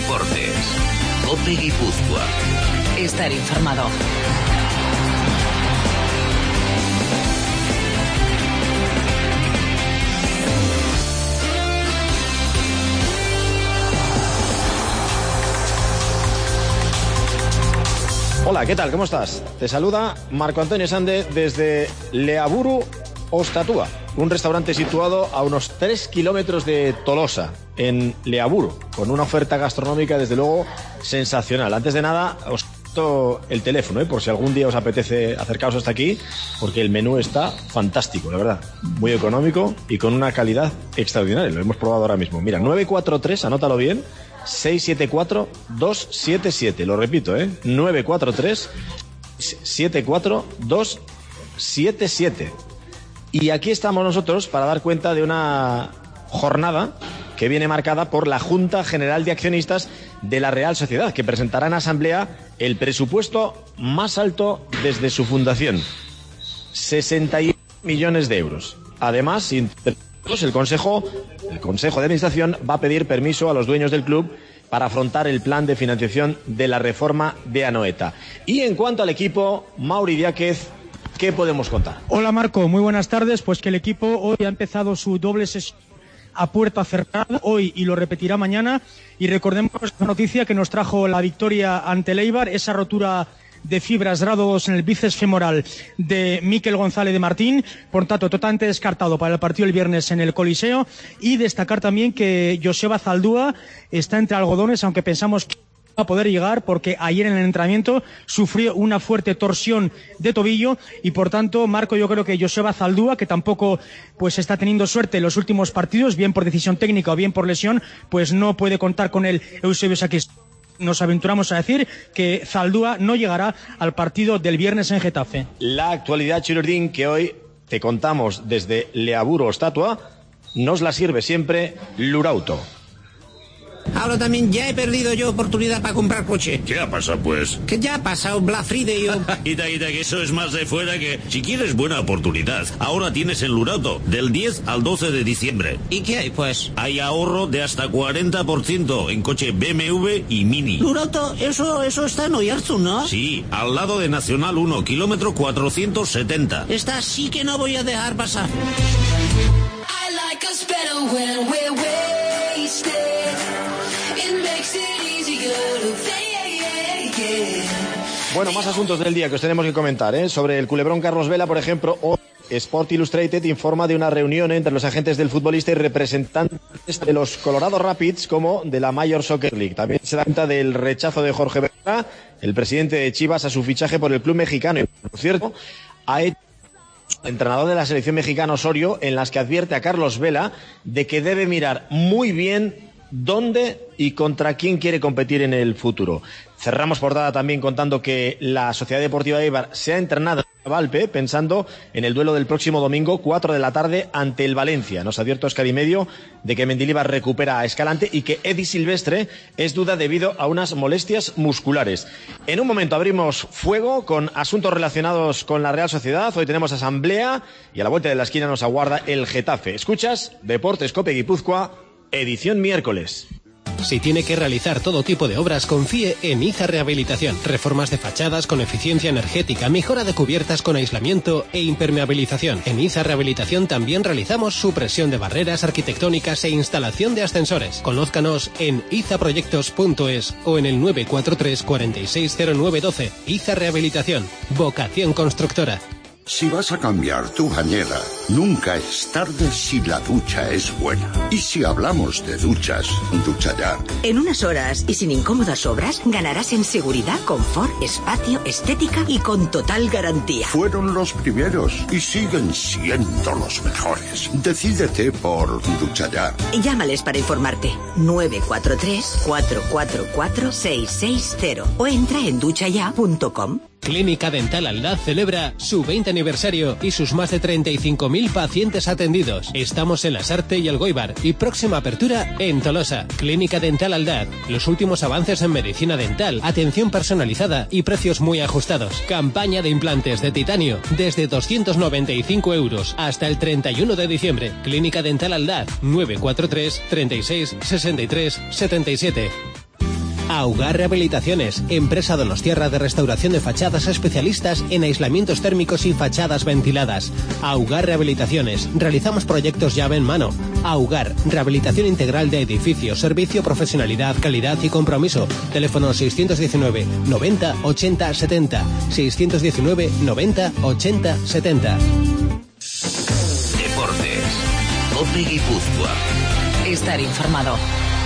Deportes. COPE Guipúzcoa. Estar informado. Hola, ¿qué tal? ¿Cómo estás? Te saluda Marco Antonio Sande desde Leaburu Ostatua, un restaurante situado a unos 3 kilómetros de Tolosa, en Leaburu, con una oferta gastronómica desde luego sensacional. Antes de nada, os doy el teléfono, por si algún día os apetece acercaros hasta aquí, porque el menú está fantástico, la verdad, muy económico y con una calidad extraordinaria. Lo hemos probado ahora mismo. Mira, 943, anótalo bien, 674-277. Lo repito, 943-74-277. Y aquí estamos nosotros para dar cuenta de una jornada que viene marcada por la Junta General de Accionistas de la Real Sociedad, que presentará en asamblea el presupuesto más alto desde su fundación, 61 millones de euros. Además, el Consejo de Administración va a pedir permiso a los dueños del club para afrontar el plan de financiación de la reforma de Anoeta. Y en cuanto al equipo, Mauri Diáquez, ¿qué podemos contar? Hola Marco, muy buenas tardes. Pues que el equipo hoy ha empezado su doble sesión a puerta cerrada hoy y lo repetirá mañana. Y recordemos esta noticia que nos trajo la victoria ante el Eibar, esa rotura de fibras grado 2 en el bíceps femoral de Mikel González de Martín, por tanto totalmente descartado para el partido el viernes en el Coliseo. Y destacar también que Joseba Zaldúa está entre algodones, aunque pensamos que va a poder llegar porque ayer en el entrenamiento sufrió una fuerte torsión de tobillo y por tanto, Marco, yo creo que Joseba Zaldúa, que tampoco pues está teniendo suerte en los últimos partidos, bien por decisión técnica o bien por lesión, pues no puede contar con él Eusebio Saquis. Nos aventuramos a decir que Zaldúa no llegará al partido del viernes en Getafe. La actualidad chilurdín que hoy te contamos desde Leaburu Ostatua nos la sirve siempre Lurauto. Ahora también ya he perdido yo oportunidad para comprar coche. ¿Qué ha pasado, pues? Que ya ha pasado Black Friday. Ita, que eso es más de fuera que... Si quieres buena oportunidad, ahora tienes el Lurauto, del 10 al 12 de diciembre. ¿Y qué hay, pues? Hay ahorro de hasta 40% en coche BMW y Mini. Lurauto, eso está en Oyarzún, ¿no? Sí, al lado de Nacional 1, kilómetro 470. Esta sí que no voy a dejar pasar. I like us better when we're wasted. Bueno, más asuntos del día que os tenemos que comentar, sobre el culebrón Carlos Vela, por ejemplo. Hoy Sport Illustrated informa de una reunión entre los agentes del futbolista y representantes de los Colorado Rapids como de la Major Soccer League. También se da cuenta del rechazo de Jorge Vergara, el presidente de Chivas, a su fichaje por el club mexicano. Y, por cierto, ha hecho el entrenador de la selección mexicana Osorio, en las que advierte a Carlos Vela de que debe mirar muy bien dónde y contra quién quiere competir en el futuro. Cerramos portada también contando que la Sociedad Deportiva Eibar se ha entrenado en Valpe pensando en el duelo del próximo domingo, 4 de la tarde, ante el Valencia. Nos advierte Óscar y Medio de que Mendilibar recupera a Escalante y que Eddie Silvestre es duda debido a unas molestias musculares. En un momento abrimos fuego con asuntos relacionados con la Real Sociedad. Hoy tenemos asamblea y a la vuelta de la esquina nos aguarda el Getafe. Escuchas Deportes COPE Guipúzcoa, edición miércoles. Si tiene que realizar todo tipo de obras, confíe en IZA Rehabilitación. Reformas de fachadas con eficiencia energética, mejora de cubiertas con aislamiento e impermeabilización. En IZA Rehabilitación también realizamos supresión de barreras arquitectónicas e instalación de ascensores. Conózcanos en izaproyectos.es o en el 943 460912. IZA Rehabilitación. Vocación constructora. Si vas a cambiar tu bañera, nunca es tarde si la ducha es buena. Y si hablamos de duchas, Ducha Ya. En unas horas y sin incómodas obras, ganarás en seguridad, confort, espacio, estética y con total garantía. Fueron los primeros y siguen siendo los mejores. Decídete por Ducha Ya. Llámales para informarte. 943-444-660 o entra en duchaya.com. Clínica Dental Aldaz celebra su 20 aniversario y sus más de 35.000 pacientes atendidos. Estamos en Lasarte y Elgoibar y próxima apertura en Tolosa. Clínica Dental Aldaz. Los últimos avances en medicina dental, atención personalizada y precios muy ajustados. Campaña de implantes de titanio desde 295 euros hasta el 31 de diciembre. Clínica Dental Aldaz. 943 36 63 77. Augar Rehabilitaciones, empresa donostiarra de restauración de fachadas, especialistas en aislamientos térmicos y fachadas ventiladas. Augar Rehabilitaciones, realizamos proyectos llave en mano. Augar, rehabilitación integral de edificios, servicio, profesionalidad, calidad y compromiso. Teléfono 619 90 80 70. 619 90 80 70. Deportes. COPE Guipúzcoa. Estar informado.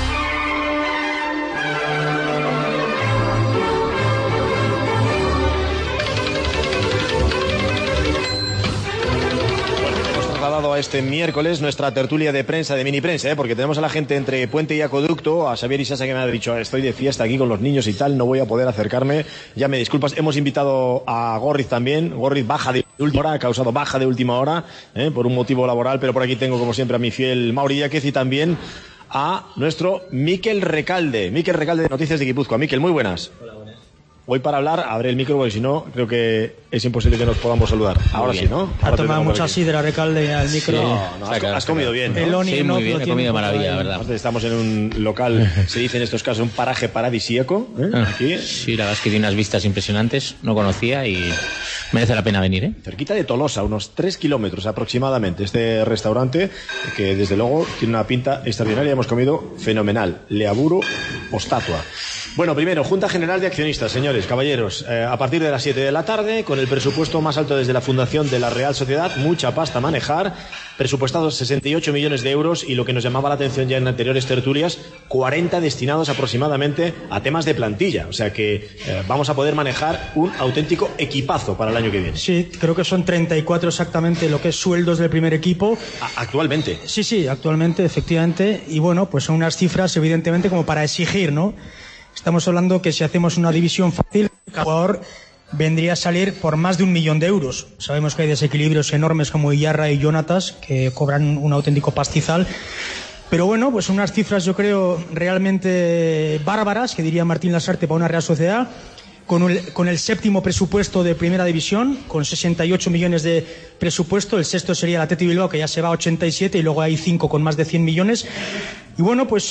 A este miércoles nuestra tertulia de prensa, de mini prensa, porque tenemos a la gente entre Puente y Acueducto, a Xavier Isasa que me ha dicho estoy de fiesta aquí con los niños y tal, no voy a poder acercarme, ya me disculpas. Hemos invitado a Gorriz también, Gorriz baja de última hora, ha causado baja de última hora por un motivo laboral, pero por aquí tengo como siempre a mi fiel Mauri Yáquez y también a nuestro Mikel Recalde de Noticias de Guipúzcoa. Mikel, muy buenas. Hola, buenas. Voy para hablar, abre el micro porque si no creo que es imposible que nos podamos saludar. Ahora sí, ¿no? Ha tomado mucha sidra, Recalde, al micro. Sí, has comido bien, ¿no? Sí, muy bien, he comido de maravilla, verdad. Estamos en un local, se dice en estos casos, un paraje paradisíaco. Aquí. Sí, la verdad es que tiene unas vistas impresionantes, no conocía y merece la pena venir, ¿eh? Cerquita de Tolosa, unos 3 kilómetros aproximadamente, este restaurante, que desde luego tiene una pinta extraordinaria. Hemos comido fenomenal. Leaburo Ostatua. Bueno, primero, Junta General de Accionistas, señores, caballeros, a partir de las 7 de la tarde, con el presupuesto más alto desde la fundación de la Real Sociedad, mucha pasta a manejar, presupuestados 68 millones de euros y lo que nos llamaba la atención ya en anteriores tertulias, 40 destinados aproximadamente a temas de plantilla, o sea que vamos a poder manejar un auténtico equipazo para el año que viene. Sí, creo que son 34 exactamente lo que es sueldos del primer equipo. ¿Actualmente? Sí, actualmente, efectivamente, y bueno, pues son unas cifras evidentemente como para exigir, ¿no? Estamos hablando que si hacemos una división fácil, cada jugador vendría a salir por más de 1 millón de euros. Sabemos que hay desequilibrios enormes como Iyarra y Jonatas, que cobran un auténtico pastizal. Pero bueno, pues unas cifras yo creo realmente bárbaras, que diría Martín Lasarte, para una Real Sociedad, con el séptimo presupuesto de Primera División, con 68 millones de presupuesto. El sexto sería el Athletic Bilbao, que ya se va a 87, y luego hay 5 con más de 100 millones. Y bueno, pues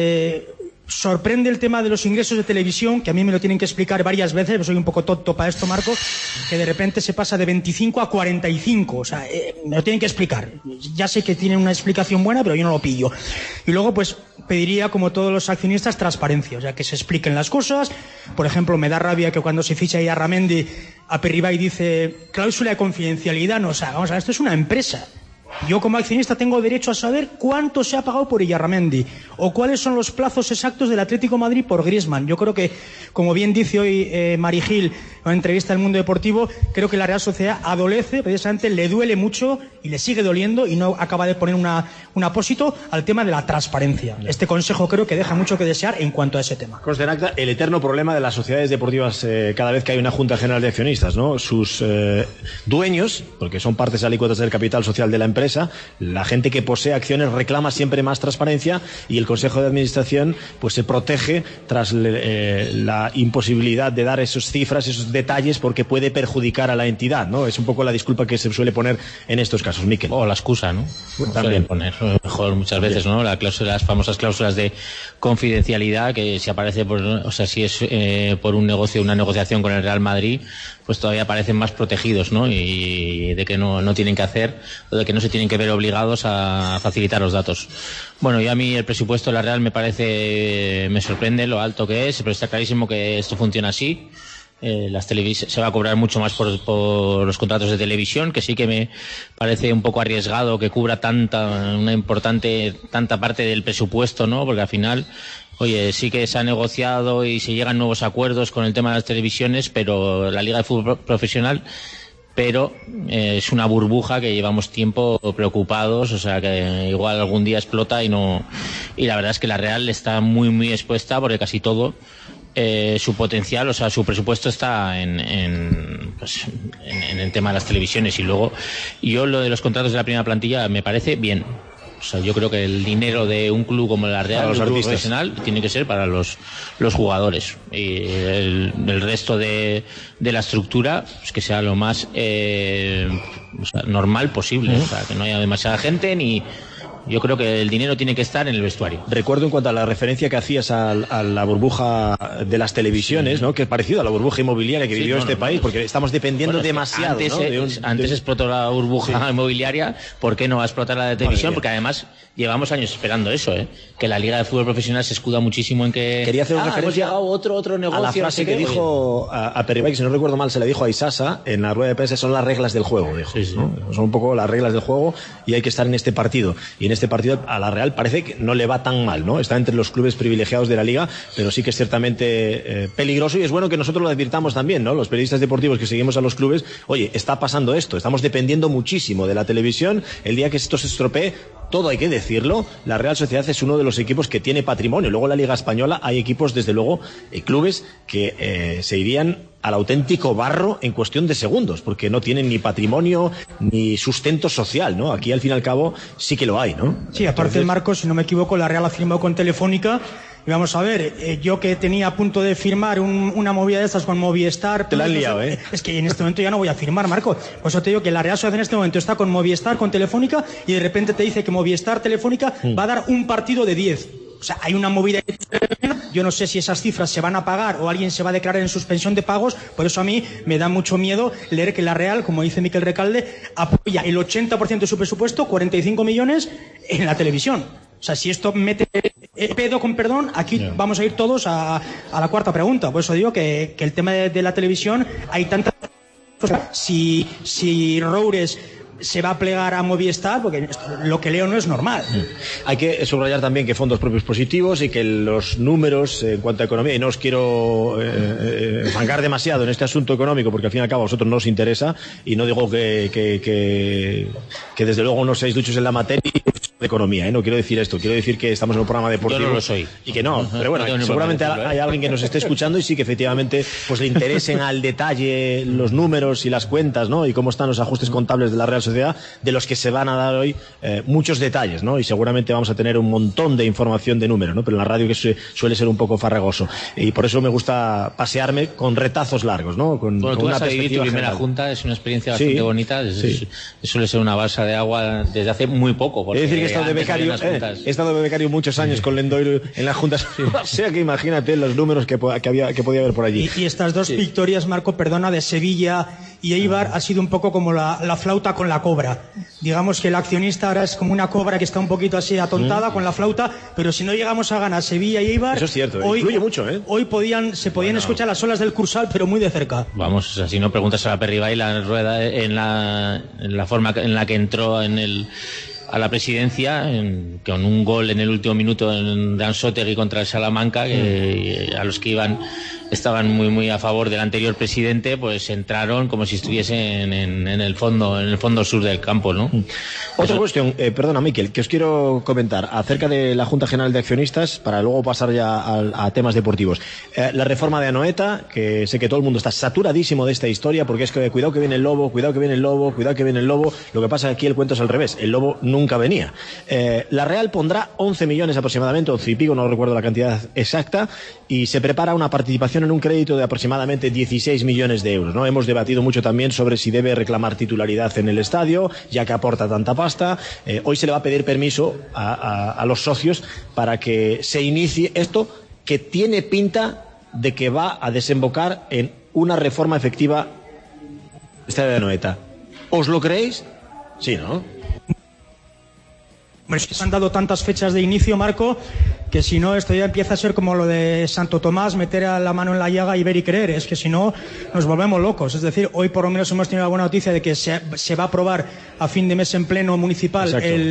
sorprende el tema de los ingresos de televisión, que a mí me lo tienen que explicar varias veces, soy un poco tonto para esto, Marco, que de repente se pasa de 25 a 45, o sea, me lo tienen que explicar. Ya sé que tienen una explicación buena, pero yo no lo pillo. Y luego, pues, pediría, como todos los accionistas, transparencia, o sea, que se expliquen las cosas. Por ejemplo, me da rabia que cuando se ficha ahí a Ramendi, a Perribay dice cláusula de confidencialidad, no, o sea, vamos a ver, esto es una empresa. Yo como accionista tengo derecho a saber cuánto se ha pagado por Illarramendi o cuáles son los plazos exactos del Atlético de Madrid por Griezmann. Yo creo que, como bien dice hoy Mari Gil en una entrevista al Mundo Deportivo, creo que la Real Sociedad adolece, precisamente le duele mucho y le sigue doliendo y no acaba de poner un apósito al tema de la transparencia. Este consejo creo que deja mucho que desear en cuanto a ese tema. Conste en acta el eterno problema de las sociedades deportivas cada vez que hay una Junta General de Accionistas, ¿no? Sus dueños, porque son partes alícuotas del capital social de la empresa, la gente que posee acciones reclama siempre más transparencia y el Consejo de Administración pues se protege tras la imposibilidad de dar esas cifras, esos detalles, porque puede perjudicar a la entidad, ¿no? Es un poco la disculpa que se suele poner en estos casos, Mikel. O la excusa, ¿no? También poner, mejor muchas veces, ¿no? Las famosas cláusulas de confidencialidad, que si aparece si es por un negocio, una negociación con el Real Madrid, pues todavía parecen más protegidos, ¿no? Y de que no tienen que hacer, o de que no se tienen que ver obligados a facilitar los datos. Bueno, y a mí el presupuesto de la Real me sorprende lo alto que es, pero está clarísimo que esto funciona así. Se va a cobrar mucho más por los contratos de televisión, que sí que me parece un poco arriesgado que cubra tanta parte del presupuesto, ¿no? Porque al final, oye, sí que se ha negociado y se llegan nuevos acuerdos con el tema de las televisiones, pero la Liga de Fútbol Profesional, es una burbuja que llevamos tiempo preocupados, o sea que igual algún día explota y la verdad es que la Real está muy muy expuesta, porque casi todo su potencial, o sea, su presupuesto está en el tema de las televisiones. Y luego, lo de los contratos de la primera plantilla me parece bien. O sea, yo creo que el dinero de un club como la Real, un club profesional, tiene que ser para los jugadores. Y el resto de la estructura, pues que sea lo más normal posible. O sea, que no haya demasiada gente ni Yo creo que el dinero tiene que estar en el vestuario. Recuerdo en cuanto a la referencia que hacías a la burbuja de las televisiones, ¿no? Que es parecido a la burbuja inmobiliaria que vivió este país, porque estamos dependiendo demasiado. Antes explotó la burbuja inmobiliaria, ¿por qué no va a explotar la de televisión? Porque además llevamos años esperando eso, que la Liga de Fútbol Profesional se escuda muchísimo en que... Quería hacer una referencia hemos llegado otro negocio. A la frase que dijo a Peribay, que si no recuerdo mal se le dijo a Isasa en la rueda de prensa, son las reglas del juego, dijo. ¿No? Son un poco las reglas del juego y hay que estar en este partido. Y en este partido a la Real parece que no le va tan mal, ¿no? Está entre los clubes privilegiados de la Liga, pero sí que es ciertamente peligroso, y es bueno que nosotros lo advirtamos también, ¿no? Los periodistas deportivos que seguimos a los clubes, oye, está pasando esto, estamos dependiendo muchísimo de la televisión. El día que esto se estropee, todo hay que decirlo, la Real Sociedad es uno de los equipos que tiene patrimonio. Luego en la Liga Española hay equipos, desde luego, clubes que se irían al auténtico barro en cuestión de segundos, porque no tienen ni patrimonio ni sustento social, ¿no? Aquí al fin y al cabo sí que lo hay, ¿no? Sí, aparte, Marcos, si no me equivoco, la Real ha firmado con Telefónica. Y vamos a ver, yo que tenía a punto de firmar una movida de estas con Movistar... Te la han liado, Es que en este momento ya no voy a firmar, Marco. Por eso te digo que la Real Sociedad en este momento está con Movistar, con Telefónica, y de repente te dice que Movistar, Telefónica, va a dar un partido de 10. O sea, hay una movida. Yo no sé si esas cifras se van a pagar o alguien se va a declarar en suspensión de pagos. Por eso a mí me da mucho miedo leer que la Real, como dice Miquel Recalde, apoya el 80% de su presupuesto, 45 millones, en la televisión. O sea, si esto mete pedo, con perdón, aquí vamos a ir todos a la cuarta pregunta. Por eso digo que el tema de la televisión, hay tantas cosas. Si Roures se va a plegar a Movistar, porque lo que leo no es normal. Hay que subrayar también que fondos propios positivos y que los números en cuanto a economía, y no os quiero enfangar demasiado en este asunto económico, porque al fin y al cabo a vosotros no os interesa, y no digo que desde luego no seáis duchos en la materia de economía, no quiero decir esto, quiero decir que estamos en un programa deportivo. Yo no lo soy. Y que no, pero bueno, seguramente hay alguien que nos esté escuchando y sí que efectivamente pues le interesen al detalle los números y las cuentas, ¿no? Y cómo están los ajustes contables de la Real Sociedad, de los que se van a dar hoy muchos detalles, ¿no? Y seguramente vamos a tener un montón de información de números, ¿no? Pero en la radio que suele ser un poco farragoso, y por eso me gusta pasearme con retazos largos, ¿no? Con tú una vas a vivir tu primera junta, es una experiencia bastante bonita, suele ser una balsa de agua desde hace muy poco. Es decir, que he estado de becario muchos años con Lendoiro en las juntas, o sea que imagínate los números que podía haber por allí. Y estas dos victorias, Marco, perdona, de Sevilla y Eibar, ha sido un poco como la flauta con la cobra. Digamos que el accionista ahora es como una cobra que está un poquito así atontada con la flauta, pero si no llegamos a ganar Sevilla y Eibar, eso es cierto, influye mucho, Hoy se podían escuchar las olas del Cursal, pero muy de cerca. Vamos, si no preguntas a la Perribay la rueda en la forma en la que entró a la presidencia, con un gol en el último minuto de Anzoátegui contra el Salamanca, que a los que estaban muy a favor del anterior presidente, pues entraron como si estuviesen en el fondo sur del campo, ¿no? Otra cuestión, perdona Miquel, que os quiero comentar acerca de la Junta General de Accionistas, para luego pasar ya a temas deportivos. La reforma de Anoeta, que sé que todo el mundo está saturadísimo de esta historia, porque es que cuidado que viene el lobo, cuidado que viene el lobo, cuidado que viene el lobo. Lo que pasa es que aquí el cuento es al revés, el lobo nunca venía. La Real pondrá 11 millones aproximadamente, 11 y pico, no recuerdo la cantidad exacta, y se prepara una participación en un crédito de aproximadamente 16 millones de euros, ¿no? Hemos debatido mucho también sobre si debe reclamar titularidad en el estadio, ya que aporta tanta pasta. Hoy se le va a pedir permiso a los socios para que se inicie esto, que tiene pinta de que va a desembocar en una reforma efectiva del estadio de Anoeta. ¿Os lo creéis? Sí, ¿no? Hombre, es que se han dado tantas fechas de inicio, Marco, que si no, esto ya empieza a ser como lo de Santo Tomás, meter la mano en la llaga y ver y creer. Es que si no, nos volvemos locos. Es decir, hoy por lo menos hemos tenido la buena noticia de que se va a aprobar a fin de mes en pleno municipal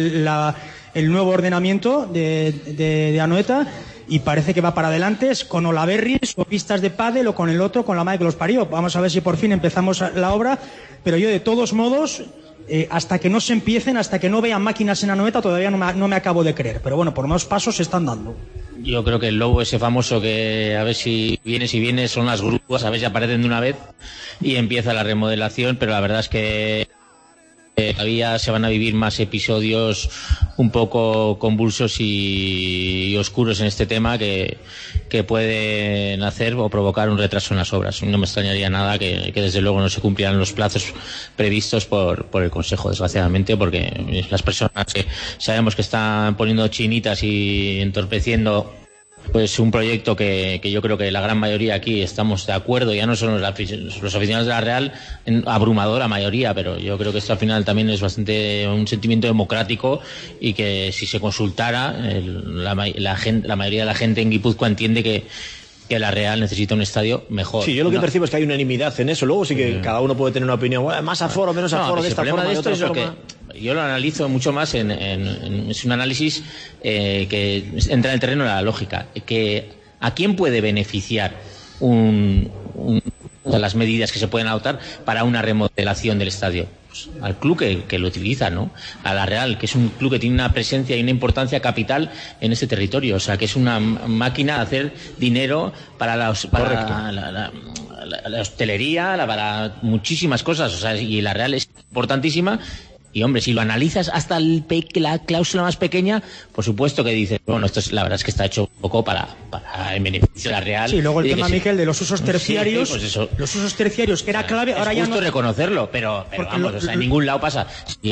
el nuevo ordenamiento de Anoeta, y parece que va para adelante, es con Olaberris o pistas de pádel o con el otro, con la madre que los parió. Vamos a ver si por fin empezamos la obra, pero yo de todos modos... hasta que no se empiecen, hasta que no vean máquinas en Anoeta, todavía no me acabo de creer. Pero bueno, por unos pasos se están dando. Yo creo que el lobo ese famoso que a ver si viene son las grúas, a ver si aparecen de una vez y empieza la remodelación, pero la verdad es que todavía se van a vivir más episodios un poco convulsos y oscuros en este tema que pueden hacer o provocar un retraso en las obras. No me extrañaría nada que desde luego no se cumplieran los plazos previstos por el Consejo, desgraciadamente, porque las personas que sabemos que están poniendo chinitas y entorpeciendo pues un proyecto que yo creo que la gran mayoría aquí estamos de acuerdo, ya no son los aficionados de la Real, en abrumadora mayoría, pero yo creo que esto al final también es bastante un sentimiento democrático y que si se consultara la mayoría de la gente en Guipúzcoa entiende que la Real necesita un estadio mejor. Sí, yo lo que percibo es que hay unanimidad en eso. Luego sí que cada uno puede tener una opinión, más aforo, menos aforo, de esta forma, de otra forma. Yo lo analizo mucho más es un análisis que entra en el terreno de la lógica. Que ¿a quién puede beneficiar las medidas que se pueden adoptar para una remodelación del estadio? Pues al club que lo utiliza, ¿no? A la Real, que es un club que tiene una presencia y una importancia capital en este territorio. O sea, que es una máquina de hacer dinero para la hostelería, para muchísimas cosas. O sea, y la Real es importantísima. Y hombre, si lo analizas hasta la cláusula más pequeña, por supuesto que dices, bueno, esto la verdad es que está hecho un poco para el beneficio de la Real. Sí, luego el tema, Miquel, de los usos terciarios, sí, pues eso, los usos terciarios, que era clave, ahora ya no... Es justo reconocerlo, pero vamos, o sea, en ningún lado pasa.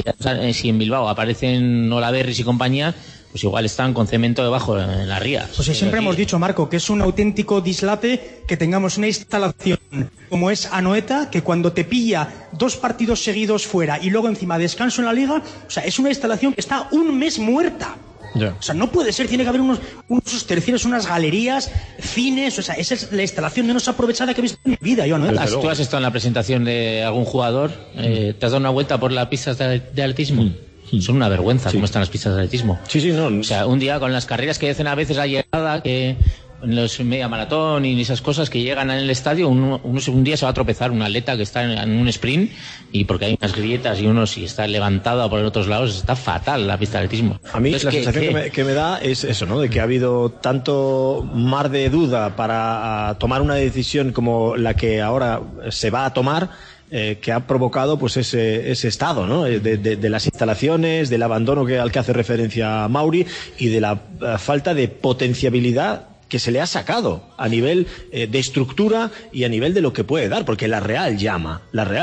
Si en Bilbao aparecen Olaberris y compañía, pues igual están con cemento debajo en la ría. Pues siempre hemos dicho, Marco, que es un auténtico dislate que tengamos una instalación como es Anoeta, que cuando te pilla 2 partidos seguidos fuera y luego encima descanso en la Liga, o sea, es una instalación que está un mes muerta. Yeah. O sea, no puede ser, tiene que haber unos terciarios, unas galerías, cines, o sea, esa es la instalación menos aprovechada que he visto en mi vida, yo, ¿no? ¿Tú has estado en la presentación de algún jugador? ¿Te has dado una vuelta por las pistas de atletismo? Son una vergüenza cómo están las pistas de atletismo. Sí, no. O sea, un día con las carreras que hacen a veces la llegada, que en los media maratón y esas cosas que llegan en el estadio, un día se va a tropezar un atleta que está en un sprint y porque hay unas grietas y si está levantado por otros lados, está fatal la pista de atletismo. A mí la sensación que me da es eso, ¿no? De que ha habido tanto mar de duda para tomar una decisión como la que ahora se va a tomar, que ha provocado pues ese estado, ¿no? De las instalaciones, del abandono al que hace referencia Mauri y de la falta de potenciabilidad que se le ha sacado a nivel de estructura y a nivel de lo que puede dar, porque la Real llama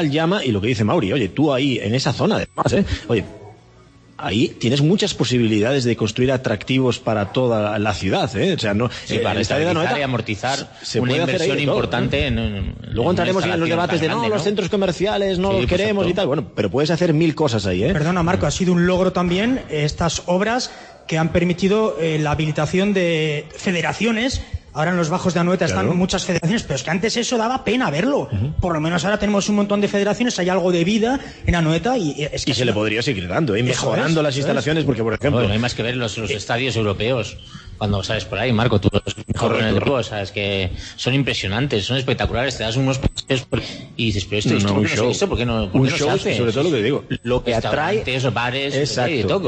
y lo que dice Mauri, oye, tú ahí en esa zona además, oye, ahí tienes muchas posibilidades de construir atractivos para toda la ciudad, ¿eh? O sea, no, para estabilizar y amortizar una inversión importante. Luego entraremos en los debates de los centros comerciales no los queremos y tal. Bueno, pero puedes hacer 1000 cosas ahí, ¿eh? Perdona, Marco, ha sido un logro también estas obras que han permitido la habilitación de federaciones. Ahora en los bajos de Anoeta están muchas federaciones, pero es que antes eso daba pena verlo. Por lo menos ahora tenemos un montón de federaciones, hay algo de vida en Anoeta y es que... Y se le podría seguir dando, mejorando las instalaciones, porque por ejemplo... No hay más que ver los estadios europeos. Cuando sales por ahí, Marco, tú eres mejor en el deporte, sabes que son impresionantes, son espectaculares, te das unos paseos y dices, pero esto ¿por qué no se hace? Sobre todo lo que digo, lo que atrae... bares, exacto,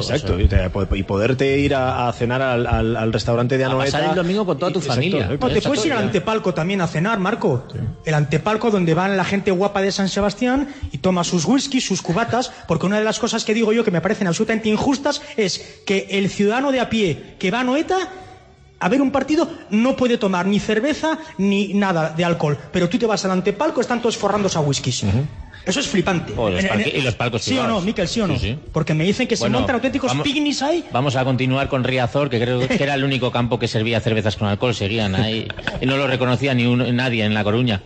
y poderte ir a cenar al restaurante de Anoeta... A pasar el domingo con toda tu familia. Te puedes ir al Antepalco también a cenar, Marco. Sí. El Antepalco donde van la gente guapa de San Sebastián y toma sus whiskies, sus cubatas, porque una de las cosas que digo yo que me parecen absolutamente injustas es que el ciudadano de a pie que va a Anoeta a ver un partido no puede tomar ni cerveza ni nada de alcohol, pero tú te vas al Antepalco, están todos forrándose a whiskies. Eso es flipante. Y los palcos ¿Sí o no, Miquel? ¿Sí o no? Sí. Porque me dicen que se montan auténticos picnics ahí. Vamos a continuar con Riazor, que creo que era el único campo que servía cervezas con alcohol. Seguían ahí. Y no lo reconocía nadie en La Coruña.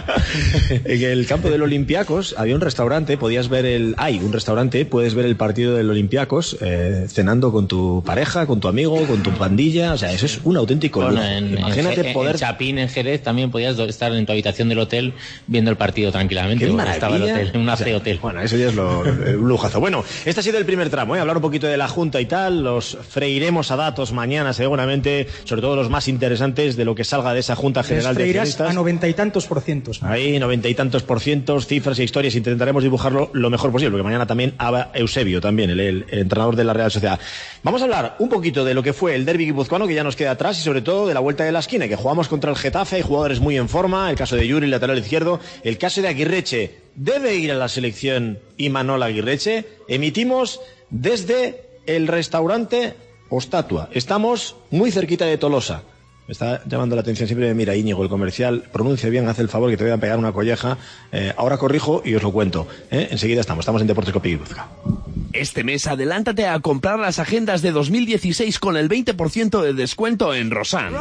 En el campo del Olympiacos había un restaurante, puedes ver el partido del Olympiacos cenando con tu pareja, con tu amigo, con tu pandilla. O sea, eso es un auténtico lujo. Imagínate poder... En Chapín, en Jerez, también podías estar en tu habitación del hotel viendo el partido tranquilamente. ¡Qué maravilla! Un hotel. Bueno, eso ya es un lujazo. Bueno, este ha sido el primer tramo, hablar un poquito de la Junta y tal. Los freiremos a datos mañana seguramente, sobre todo los más interesantes de lo que salga de esa Junta General de Accionistas. A 90 y tantos %. Pues ahí 90 y tantos %, cifras e historias, intentaremos dibujarlo lo mejor posible, porque mañana también habla Eusebio, también el entrenador de la Real Sociedad. Vamos a hablar un poquito de lo que fue el derbi guipuzcoano, que ya nos queda atrás, y sobre todo de la vuelta de la esquina, que jugamos contra el Getafe, hay jugadores muy en forma, el caso de Yuri, lateral izquierdo, el caso de Aguirreche, debe ir a la selección Imanol Aguirreche. Emitimos desde el restaurante Ostatua, estamos muy cerquita de Tolosa. Me está llamando la atención, siempre me mira Íñigo, el comercial, pronuncia bien, hace el favor que te voy a pegar una colleja. Ahora corrijo y os lo cuento. Enseguida estamos en Deportes Copi Guipúzcoa. Este mes adelántate a comprar las agendas de 2016 con el 20% de descuento en Rosan.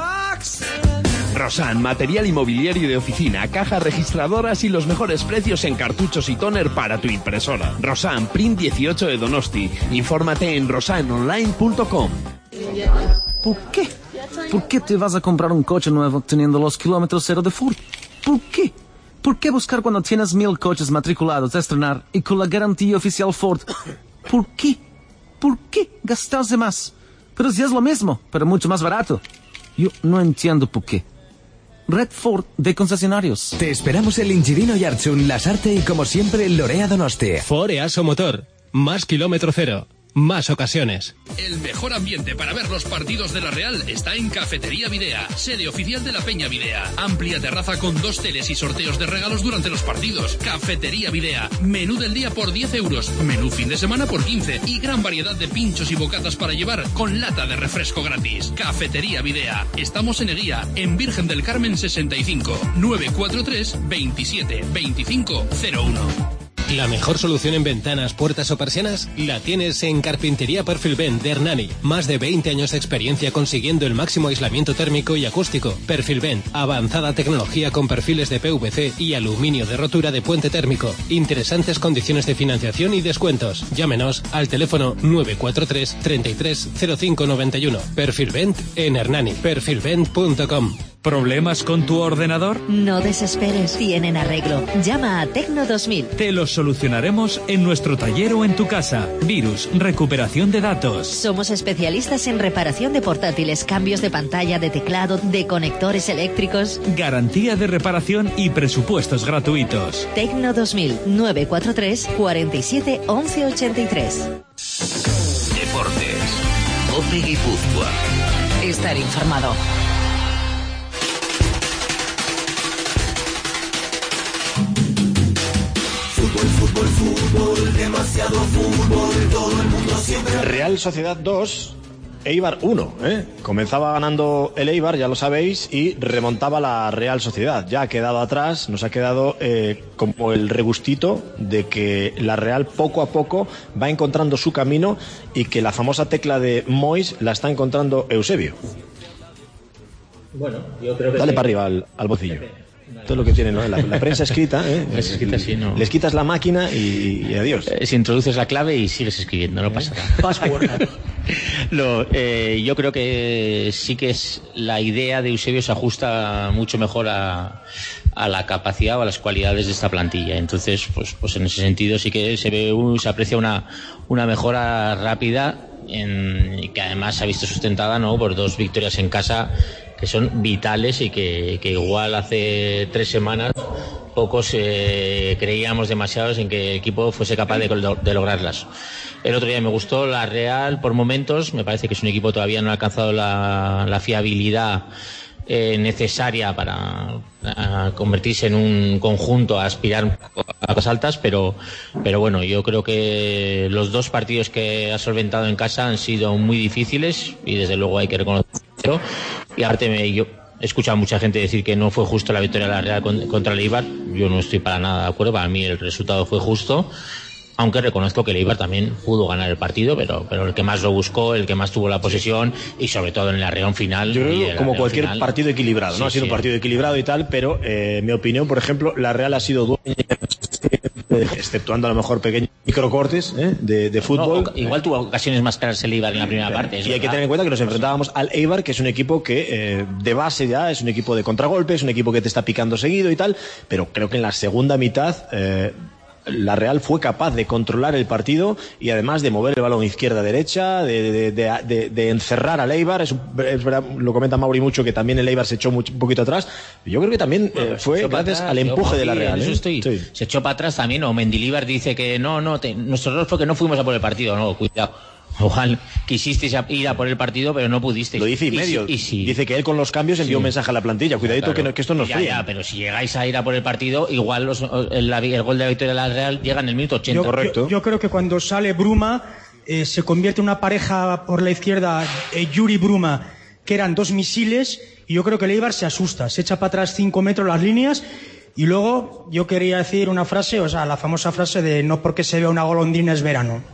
Rosan, material inmobiliario de oficina, cajas registradoras y los mejores precios en cartuchos y tóner para tu impresora. Rosan, Print 18 de Donosti. Infórmate en rosanonline.com. ¿Por qué? ¿Por qué te vas a comprar un coche nuevo teniendo los kilómetros cero de Ford? ¿Por qué? ¿Por qué buscar cuando tienes 1000 coches matriculados a estrenar y con la garantía oficial Ford? ¿Por qué? ¿Por qué gastarse más? Pero si es lo mismo, pero mucho más barato. Yo no entiendo por qué. Red Ford de concesionarios. Te esperamos en Linchirino y Archun, Lasarte y como siempre Lorea Donosti. Ford Easo Motor. Más kilómetro cero. Más ocasiones. El mejor ambiente para ver los partidos de la Real está en Cafetería Videa, sede oficial de la Peña Videa. Amplia terraza con 2 teles y sorteos de regalos durante los partidos. Cafetería Videa, menú del día por 10 euros, menú fin de semana por 15 y gran variedad de pinchos y bocatas para llevar con lata de refresco gratis. Cafetería Videa, estamos en Eguía, en Virgen del Carmen 65, 943 27 25 01. La mejor solución en ventanas, puertas o persianas la tienes en Carpintería Perfilvent de Hernani. Más de 20 años de experiencia consiguiendo el máximo aislamiento térmico y acústico. Perfilvent, avanzada tecnología con perfiles de PVC y aluminio de rotura de puente térmico. Interesantes condiciones de financiación y descuentos. Llámenos al teléfono 943 33 05 91. Perfilvent en Hernani. Perfilvent.com. ¿Problemas con tu ordenador? No desesperes, tienen arreglo. Llama a Tecno 2000. Te los solucionaremos en nuestro taller o en tu casa. Virus, recuperación de datos. Somos especialistas en reparación de portátiles, cambios de pantalla, de teclado, de conectores eléctricos. Garantía de reparación y presupuestos gratuitos. Tecno 2000, 943 47 11 83. Deportes. Copi Guipúzcoa. Estar informado. Fútbol, demasiado fútbol, todo el mundo siempre. Real Sociedad 2, Eibar 1, Comenzaba ganando el Eibar, ya lo sabéis, y remontaba la Real Sociedad. Ya ha quedado atrás, nos ha quedado como el regustito de que la Real poco a poco va encontrando su camino y que la famosa tecla de Mois la está encontrando Eusebio. Bueno, yo creo que dale para arriba al bocillo. Todo lo que tiene, ¿no? La prensa escrita, escrita sí, no. Les quitas la máquina y adiós. Si introduces la clave y sigues escribiendo, no pasa nada. Password. No, yo creo que sí que es la idea de Eusebio se ajusta mucho mejor a la capacidad o a las cualidades de esta plantilla. Entonces, pues en ese sentido sí que se aprecia una mejora rápida y que además se ha visto sustentada, ¿no?, por 2 victorias en casa que son vitales y que igual hace 3 semanas pocos creíamos demasiados en que el equipo fuese capaz de lograrlas. El otro día me gustó la Real por momentos, me parece que es un equipo todavía no ha alcanzado la fiabilidad necesaria para convertirse en un conjunto, a aspirar a cosas altas, pero bueno, yo creo que los 2 partidos que ha solventado en casa han sido muy difíciles y desde luego hay que reconocerlo. Y aparte yo he escuchado a mucha gente decir que no fue justo la victoria de la Real contra el Eibar. Yo no estoy para nada de acuerdo, para mí el resultado fue justo, aunque reconozco que el Eibar también pudo ganar el partido, pero el que más lo buscó, el que más tuvo la posesión y sobre todo en la reón final. Yo creo como cualquier partido equilibrado, ¿no? Ha sido un partido equilibrado y tal, pero mi opinión, por ejemplo, la Real ha sido dueña, exceptuando a lo mejor pequeños microcortes de fútbol. No, igual tuvo ocasiones más claras el Eibar en la primera parte. Y hay que tener en cuenta que nos enfrentábamos al Eibar, que es un equipo que de base ya es un equipo de contragolpe, es un equipo que te está picando seguido y tal, pero creo que en la segunda mitad la Real fue capaz de controlar el partido y además de mover el balón izquierda-derecha, de encerrar al Eibar. Es verdad, lo comenta Mauri mucho, que también el Eibar se echó un poquito atrás. Yo creo que también fue gracias al empuje de la Real. Se echó para atrás también, o Mendilibar dice que nuestro error fue que no fuimos a por el partido. No, cuidado. Ojalá quisisteis ir a por el partido, pero no pudisteis. Lo dice y medio. Dice que él con los cambios envió un mensaje a la plantilla. Cuidadito, claro, que esto no es frío. Pero si llegáis a ir a por el partido, igual el gol de la victoria de la Real llega en el minuto 80. Correcto. Yo creo que cuando sale Bruma, se convierte en una pareja por la izquierda, Yuri Bruma, que eran dos misiles, y yo creo que el Eibar se asusta, se echa para atrás 5 metros las líneas. Y luego yo quería decir una frase, o sea, la famosa frase de no porque se vea una golondrina es verano.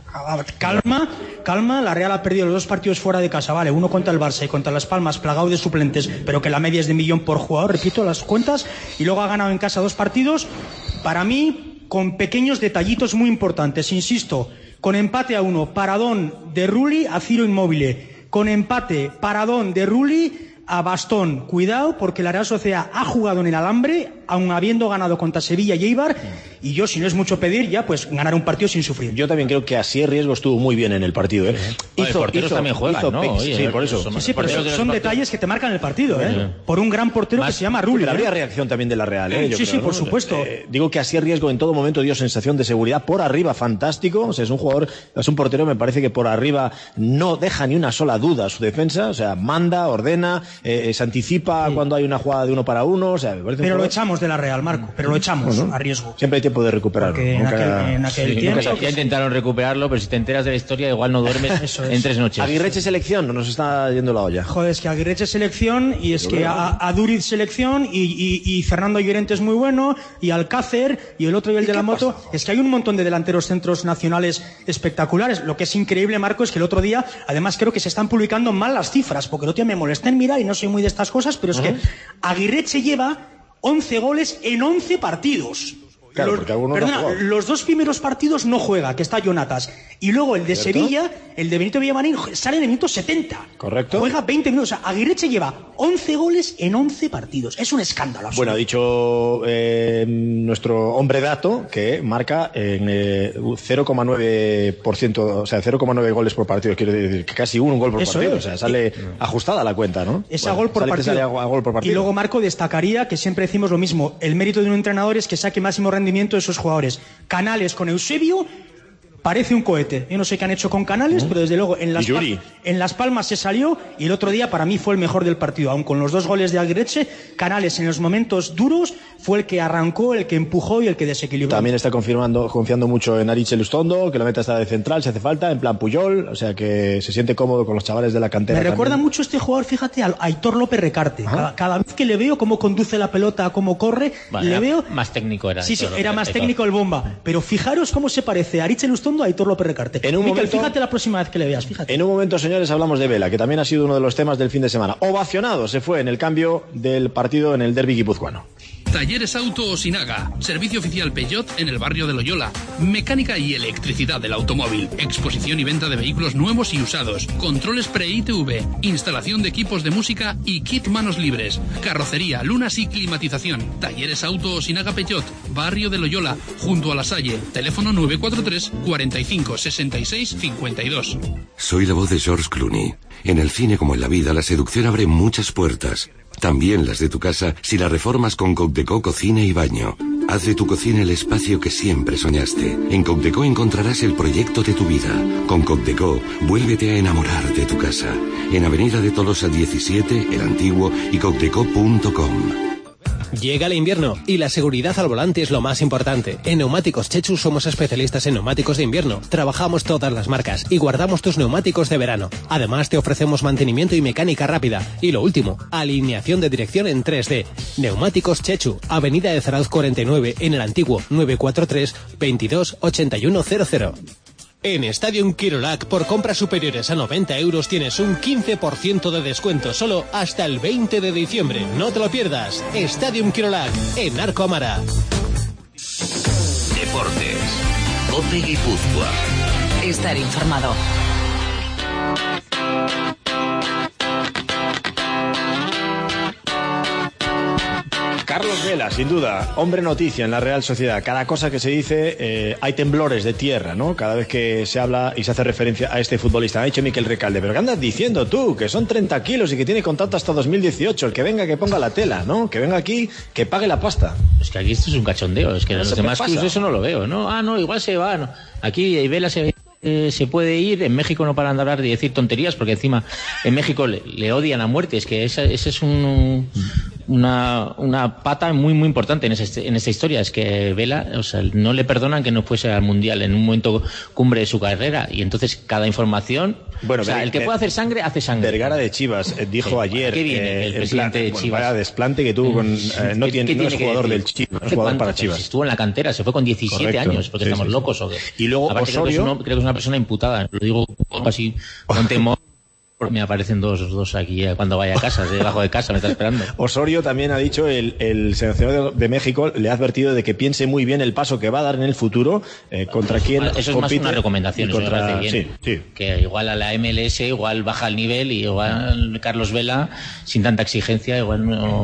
Calma, la Real ha perdido los 2 partidos fuera de casa, vale, uno contra el Barça y contra Las Palmas, plagado de suplentes, pero que la media es de 1 millón por jugador, repito las cuentas, y luego ha ganado en casa 2 partidos, para mí, con pequeños detallitos muy importantes, insisto, con empate a 1, paradón de Rulli a Ciro Immobile, con empate, paradón de Rulli a Bastón. Cuidado, porque la Real Sociedad ha jugado en el alambre, aun habiendo ganado contra Sevilla y Eibar, y yo, si no es mucho pedir, ya pues ganar un partido sin sufrir. Yo también creo que así Riesgo estuvo muy bien en el partido, ¿eh? Los porteros también juegan, ¿no? Oye, sí, por eso. Sí, pero son detalles que te marcan el partido, ¿eh? Por un gran portero que se llama Rulli. Habría reacción también de la Real, ¿eh? Sí, por supuesto. Digo que así Riesgo en todo momento dio sensación de seguridad por arriba, fantástico. O sea, es un portero, me parece que por arriba no deja ni una sola duda a su defensa. O sea, manda, ordena, se anticipa cuando hay una jugada de 1 para 1. O sea, me parece. Pero lo echamos de la Real, Marco. Pero lo echamos a Riesgo. Siempre hay tiempo de recuperarlo. En aquel tiempo. Ya intentaron recuperarlo, pero si te enteras de la historia, igual no duermes en 3 noches. Aguirreche selección, no nos está yendo la olla. Joder, es que Aguirreche selección, y es que a Duriz selección, y Fernando Llorente es muy bueno, y Alcácer, y el otro y el de la moto. Pasa? Es que hay un montón de delanteros centros nacionales espectaculares. Lo que es increíble, Marco, es que el otro día, además creo que se están publicando mal las cifras, porque el otro día me molesté en mirar y no soy muy de estas cosas, pero es que Aguirreche lleva 11 goles en 11 partidos. Claro, los 2 primeros partidos no juega, que está Jonatas. Y luego el de Sevilla, el de Benito Villamarín, sale en el minuto 70. Correcto. Juega 20 minutos. O sea, Aguirreche lleva 11 goles en 11 partidos. Es un escándalo absoluto. Bueno, ha dicho nuestro hombre dato que marca en 0,9%, o sea, 0,9 goles por partido. Quiero decir que casi un gol por partido. O sea, sale ajustada la cuenta, ¿no? Gol por partido. Sale a gol por partido. Y luego, Marco, destacaría que siempre decimos lo mismo. El mérito de un entrenador es que saque máximo rendimiento de esos jugadores. Canales con Eusebio parece un cohete. Yo no sé qué han hecho con Canales, pero desde luego en Las Palmas se salió, y el otro día para mí fue el mejor del partido. Aun con los 2 goles de Aguirreche, Canales en los momentos duros fue el que arrancó, el que empujó y el que desequilibró. También está confiando mucho en Aritz Elustondo, que lo meta hasta de central si hace falta, en plan Puyol, o sea que se siente cómodo con los chavales de la cantera. Me recuerda mucho este jugador, fíjate, a Aitor López Recarte. Cada vez que le veo cómo conduce la pelota, cómo corre, le veo... Más técnico era. Sí, era más técnico el bomba. Pero fijaros cómo se parece Aritz Elustondo a Aitor López Recarte. Fíjate la próxima vez que le veas, fíjate. En un momento, señores, hablamos de Vela, que también ha sido uno de los temas del fin de semana. Ovacionado se fue en el cambio del partido en el derbi guipuzcoano. Talleres Auto Osinaga, servicio oficial Peugeot en el barrio de Loyola, mecánica y electricidad del automóvil, exposición y venta de vehículos nuevos y usados, controles pre-ITV, instalación de equipos de música y kit manos libres, carrocería, lunas y climatización. Talleres Auto Osinaga Peugeot, barrio de Loyola, junto a La Salle, teléfono 943 45 66 52. Soy la voz de George Clooney. En el cine como en la vida, la seducción abre muchas puertas. También las de tu casa si la reformas con Cocteco Cocina y Baño. Haz de tu cocina el espacio que siempre soñaste. En Cocteco encontrarás el proyecto de tu vida. Con Cocteco, vuélvete a enamorar de tu casa. En Avenida de Tolosa 17, El Antiguo y cocteco.com. Llega el invierno y la seguridad al volante es lo más importante. En Neumáticos Chechu somos especialistas en neumáticos de invierno. Trabajamos todas las marcas y guardamos tus neumáticos de verano. Además te ofrecemos mantenimiento y mecánica rápida. Y lo último, alineación de dirección en 3D. Neumáticos Chechu, Avenida de Zarauz 49, en El Antiguo, 943 22 8100. En Stadium Quirolac, por compras superiores a 90 euros tienes un 15% de descuento solo hasta el 20 de diciembre. No te lo pierdas. Stadium Quirolac, en Arco Amara. Deportes. COPE Guipúzcoa. Estar informado. Carlos Vela, sin duda, hombre noticia en la Real Sociedad. Cada cosa que se dice, hay temblores de tierra, ¿no? Cada vez que se habla y se hace referencia a este futbolista. Ha dicho Miquel Recalde, pero ¿qué andas diciendo tú? Que son 30 kilos y que tiene contrato hasta 2018. El que venga, que ponga la tela, ¿no? Que venga aquí, que pague la pasta. Es que aquí esto es un cachondeo. Es que en los demás clubes eso no lo veo, ¿no? No, igual se va, ¿no? Aquí Vela se puede ir. En México no paran de hablar de decir tonterías, porque encima en México le odian a muerte. Es que ese es una pata muy muy importante en esta historia. Es que Vela, o sea, no le perdonan que no fuese al Mundial en un momento cumbre de su carrera, y entonces cada información, bueno, o sea, el que puede hacer sangre hace sangre. Vergara de Chivas dijo ayer, ¿qué viene el presidente de Chivas? Vaya desplante que tuvo con no es jugador del Chivas, no es jugador para Chivas. Estuvo en la cantera, se fue con 17 Correcto. años, porque estamos locos o qué. Y luego aparte, Osorio, creo que es una persona imputada, lo digo así con temor. Me aparecen dos aquí cuando vaya a casa, debajo de casa, me está esperando. Osorio también ha dicho, el seleccionador de México le ha advertido de que piense muy bien el paso que va a dar en el futuro, contra quién eso es compite. Más una recomendación, eso me parece bien. Sí. Que igual a la MLS, igual baja el nivel, y igual Carlos Vela, sin tanta exigencia, igual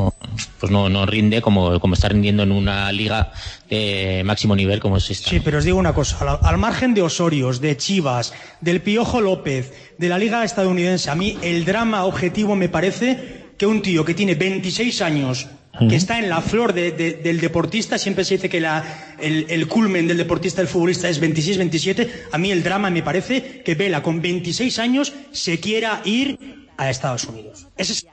no rinde como está rindiendo en una liga de máximo nivel como es esta. Sí, pero os digo una cosa, al margen de Osorios, de Chivas, del Piojo López, de la liga estadounidense, a mí el drama objetivo me parece que un tío que tiene 26 años, que está en la flor del deportista, siempre se dice que el culmen del deportista, del futbolista, es 26, 27, a mí el drama me parece que Vela con 26 años se quiera ir a Estados Unidos. Ese es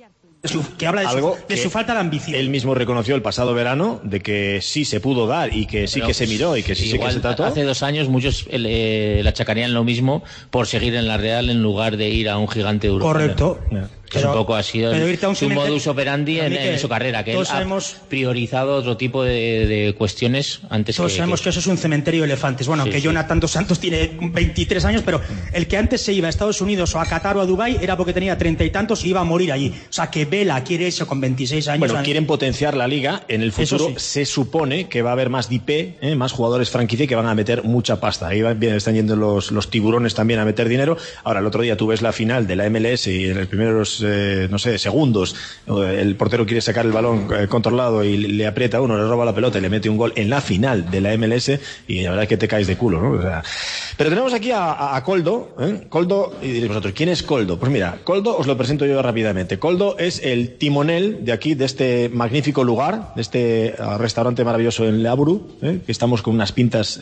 que habla de su falta de ambición. Él mismo reconoció el pasado verano de que sí se pudo dar y que sí que se miró y que sí que se trató. Hace 2 años muchos le achacarían lo mismo por seguir en la Real en lugar de ir a un gigante europeo. Correcto. Que un poco ha sido su modus operandi en su carrera, que él ha priorizado otro tipo de cuestiones antes todos sabemos que eso es un cementerio de elefantes. Bueno, que Jonathan Dos Santos tiene 23 años, pero el que antes se iba a Estados Unidos o a Qatar o a Dubái era porque tenía 30 y tantos y iba a morir allí. O sea, que Vela quiere eso con 26 años. Bueno, quieren potenciar la liga. En el futuro se supone que va a haber más DP, más jugadores franquicia, que van a meter mucha pasta. Ahí están yendo los tiburones también a meter dinero. Ahora, el otro día tú ves la final de la MLS y en los primeros segundos, el portero quiere sacar el balón controlado y le aprieta a uno, le roba la pelota y le mete un gol en la final de la MLS, y la verdad es que te caes de culo, ¿no? O sea, pero tenemos aquí a Koldo, Koldo, y diréis vosotros, ¿quién es Koldo? Pues mira, Koldo os lo presento yo rápidamente. Koldo es el timonel de aquí, de este magnífico lugar, de este restaurante maravilloso en Leaburu, que estamos con unas pintas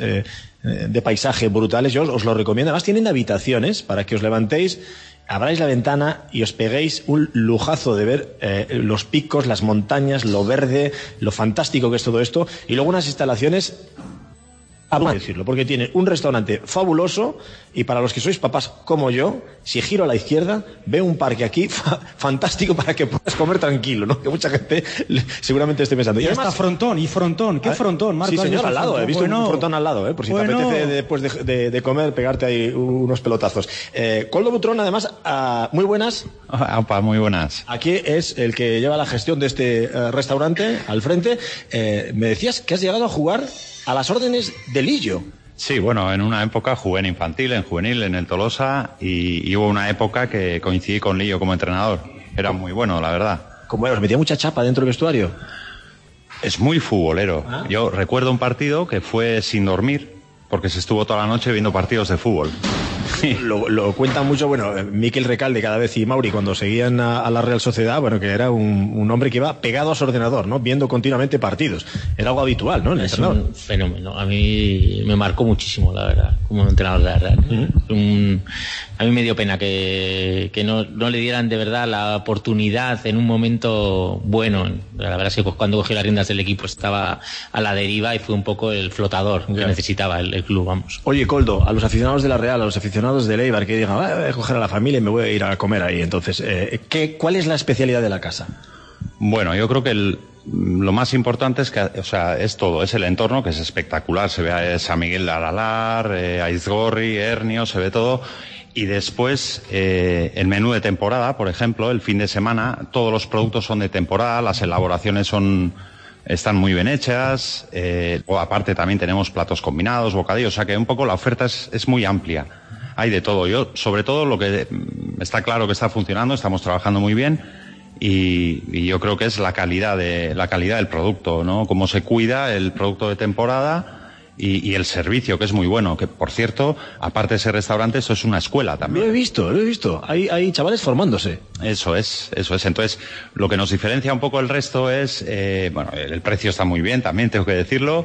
de paisaje brutales. Yo os lo recomiendo. Además tienen habitaciones para que os levantéis, abráis la ventana y os peguéis un lujazo de ver los picos, las montañas, lo verde, lo fantástico que es todo esto, y luego unas instalaciones, vamos a decirlo, porque tiene un restaurante fabuloso, y para los que sois papás como yo, si giro a la izquierda, veo un parque aquí fantástico para que puedas comer tranquilo, ¿no? Que mucha gente seguramente esté pensando. Y además, está frontón, ¿qué frontón, Marco? Sí, señor, al lado, he visto un frontón al lado, por si te apetece después de comer pegarte ahí unos pelotazos. Koldo Butrón, además, muy buenas. Opa, muy buenas. Aquí es el que lleva la gestión de este restaurante al frente. Me decías que has llegado a jugar a las órdenes de Lillo. Sí, bueno, en una época jugué en infantil, en juvenil, en el Tolosa, y hubo una época que coincidí con Lillo como entrenador. Era muy bueno, la verdad. ¿Cómo era? ¿Os metía mucha chapa dentro del vestuario? Es muy futbolero. Yo recuerdo un partido que fue sin dormir, porque se estuvo toda la noche viendo partidos de fútbol. Lo cuentan mucho, bueno, Miquel Recalde cada vez y Mauri cuando seguían a la Real Sociedad, bueno, que era un hombre que iba pegado a su ordenador, ¿no? Viendo continuamente partidos. Era algo habitual, ¿no? Es un fenómeno. A mí me marcó muchísimo, la verdad, como entrenador de la Real. A mí me dio pena que no le dieran de verdad la oportunidad en un momento bueno. La verdad es que cuando cogió las riendas del equipo estaba a la deriva y fue un poco el flotador que necesitaba el club, vamos. Oye, Koldo, a los aficionados de la Real, a los aficionados de Eibar que digan, voy a coger a la familia y me voy a ir a comer ahí, entonces, ¿cuál es la especialidad de la casa? Bueno, yo creo que lo más importante es que, o sea, es todo, es el entorno, que es espectacular, se ve a San Miguel de Aralar, a Izgorri, Hernio, se ve todo. Y después, el menú de temporada, por ejemplo, el fin de semana, todos los productos son de temporada, las elaboraciones están muy bien hechas, o aparte también tenemos platos combinados, bocadillos, o sea que un poco la oferta es muy amplia. Hay de todo. Yo, sobre todo, lo que está claro que está funcionando, estamos trabajando muy bien, y yo creo que es la calidad del producto, ¿no? Cómo se cuida el producto de temporada y el servicio, que es muy bueno, que por cierto, aparte de ese restaurante, eso es una escuela también. Lo he visto. Hay chavales formándose. Eso es. Entonces, lo que nos diferencia un poco el resto es, bueno, el precio está muy bien, también tengo que decirlo,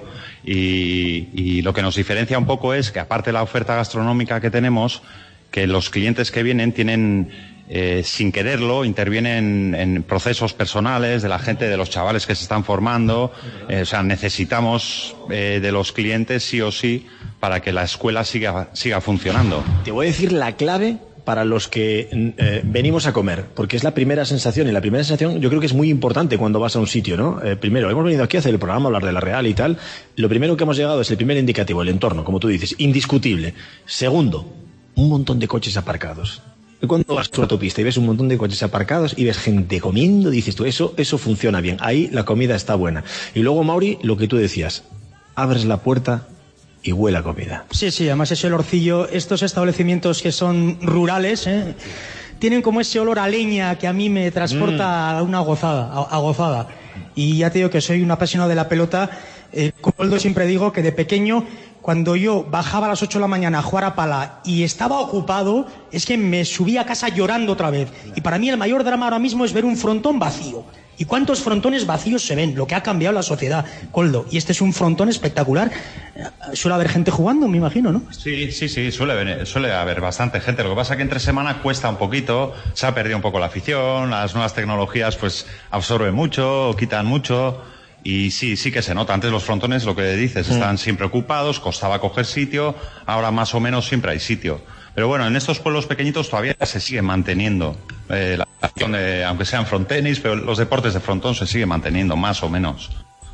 y lo que nos diferencia un poco es que aparte de la oferta gastronómica que tenemos, que los clientes que vienen tienen, sin quererlo, intervienen en procesos personales de la gente, de los chavales que se están formando. O sea, necesitamos de los clientes sí o sí para que la escuela siga funcionando. Te voy a decir la clave para los que venimos a comer, porque es la primera sensación, y la primera sensación yo creo que es muy importante cuando vas a un sitio, ¿no? Primero, hemos venido aquí a hacer el programa, a hablar de la Real y tal. Lo primero que hemos llegado es el primer indicativo, el entorno, como tú dices, indiscutible. Segundo, un montón de coches aparcados. Cuando vas a la autopista y ves un montón de coches aparcados y ves gente comiendo, dices tú, eso funciona bien, ahí la comida está buena. Y luego, Mauri, lo que tú decías, abres la puerta y huele a comida. Sí, además ese olorcillo, estos establecimientos que son rurales, tienen como ese olor a leña que a mí me transporta a una gozada. Y ya te digo que soy un apasionado de la pelota. Coldo, siempre digo que de pequeño, cuando yo bajaba a las 8 de la mañana a jugar a pala y estaba ocupado, es que me subía a casa llorando otra vez. Y para mí el mayor drama ahora mismo es ver un frontón vacío. ¿Y cuántos frontones vacíos se ven? Lo que ha cambiado la sociedad, Coldo. Y este es un frontón espectacular. Suele haber gente jugando, me imagino, ¿no? Sí, suele haber bastante gente. Lo que pasa es que entre semana cuesta un poquito, se ha perdido un poco la afición, las nuevas tecnologías pues absorben mucho, quitan mucho. Y sí que se nota. Antes los frontones, lo que dices, estaban siempre ocupados, costaba coger sitio, ahora más o menos siempre hay sitio. Pero bueno, en estos pueblos pequeñitos todavía se sigue manteniendo la acción de, aunque sean frontenis, pero los deportes de frontón se siguen manteniendo, más o menos.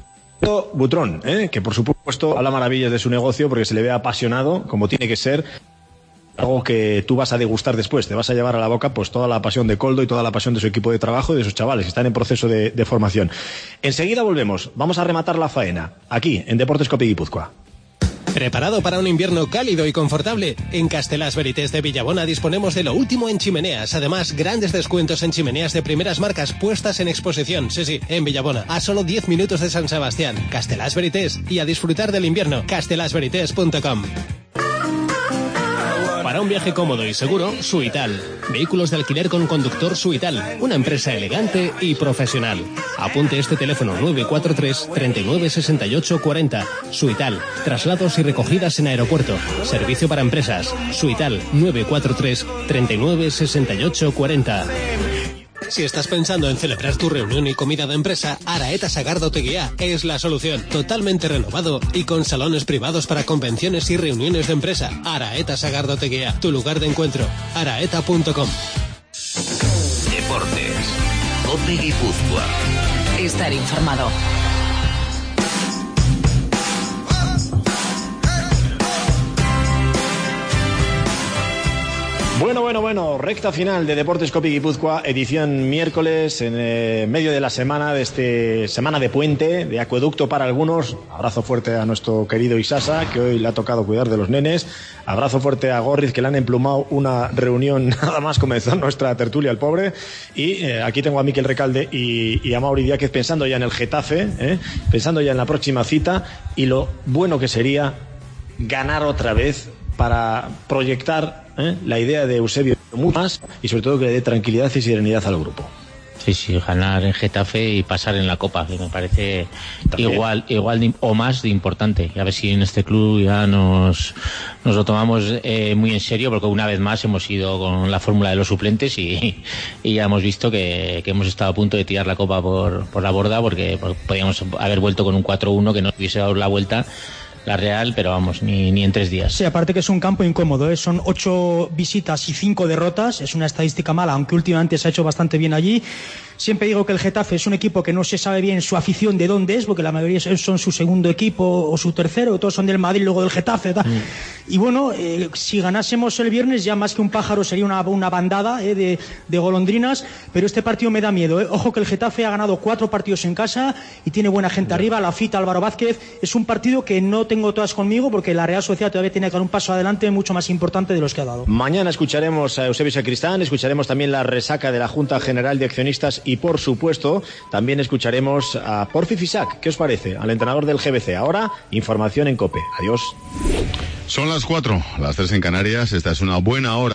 Butrón, que por supuesto habla maravillas de su negocio porque se le ve apasionado, como tiene que ser. Algo que tú vas a degustar después, te vas a llevar a la boca pues toda la pasión de Coldo y toda la pasión de su equipo de trabajo y de sus chavales que están en proceso de formación. Enseguida volvemos, vamos a rematar la faena, aquí en Deportes Copi Guipúzcoa. ¿Preparado para un invierno cálido y confortable? En Castellás Verités de Villabona disponemos de lo último en chimeneas. Además, grandes descuentos en chimeneas de primeras marcas puestas en exposición. Sí, en Villabona, a solo 10 minutos de San Sebastián. Castellás Verités, y a disfrutar del invierno. castellasverités.com. Para un viaje cómodo y seguro, Suital. Vehículos de alquiler con conductor Suital. Una empresa elegante y profesional. Apunte este teléfono 943 39 68 40. Suital. Traslados y recogidas en aeropuerto. Servicio para empresas. Suital 943 39 68 40. Si estás pensando en celebrar tu reunión y comida de empresa, Araeta Sagardo Teguía es la solución. Totalmente renovado y con salones privados para convenciones y reuniones de empresa. Araeta Sagardo Teguía, tu lugar de encuentro. araeta.com. Deportes. Cope Guipúzcoa. Estar informado. Bueno, recta final de Deportes Copi Guipúzcoa, edición miércoles, en medio de la semana, semana de puente, de acueducto para algunos. Abrazo fuerte a nuestro querido Isasa, que hoy le ha tocado cuidar de los nenes. Abrazo fuerte a Gorriz, que le han emplumado una reunión, nada más comenzó nuestra tertulia, el pobre. Y aquí tengo a Miquel Recalde y a Mauri Díaz pensando ya en el Getafe, pensando ya en la próxima cita y lo bueno que sería ganar otra vez para proyectar la idea de Eusebio mucho más y sobre todo que le dé tranquilidad y serenidad al grupo. Sí, ganar en Getafe y pasar en la Copa, que me parece igual o más de importante. Y a ver si en este club ya nos lo tomamos muy en serio, porque una vez más hemos ido con la fórmula de los suplentes y ya hemos visto que hemos estado a punto de tirar la Copa por la borda, porque podíamos haber vuelto con un 4-1 que nos hubiese dado la vuelta la Real, pero vamos, ni en 3 días. Sí, aparte que es un campo incómodo, son 8 visitas y 5 derrotas, es una estadística mala, aunque últimamente se ha hecho bastante bien allí. Siempre digo que el Getafe es un equipo que no se sabe bien su afición de dónde es, porque la mayoría son su segundo equipo o su tercero, todos son del Madrid, luego del Getafe. Y bueno, si ganásemos el viernes, ya más que un pájaro sería una bandada de golondrinas, pero este partido me da miedo. Ojo que el Getafe ha ganado 4 partidos en casa y tiene buena gente arriba, la Fita, Álvaro Vázquez. Es un partido que no tengo todas conmigo, porque la Real Sociedad todavía tiene que dar un paso adelante mucho más importante de los que ha dado. Mañana escucharemos a Eusebio Sacristán, escucharemos también la resaca de la Junta General de Accionistas y, por supuesto, también escucharemos a Porfi Fisac. ¿Qué os parece? Al entrenador del GBC. Ahora, información en COPE. Adiós. Son las 4, las 3 en Canarias. Esta es una buena hora.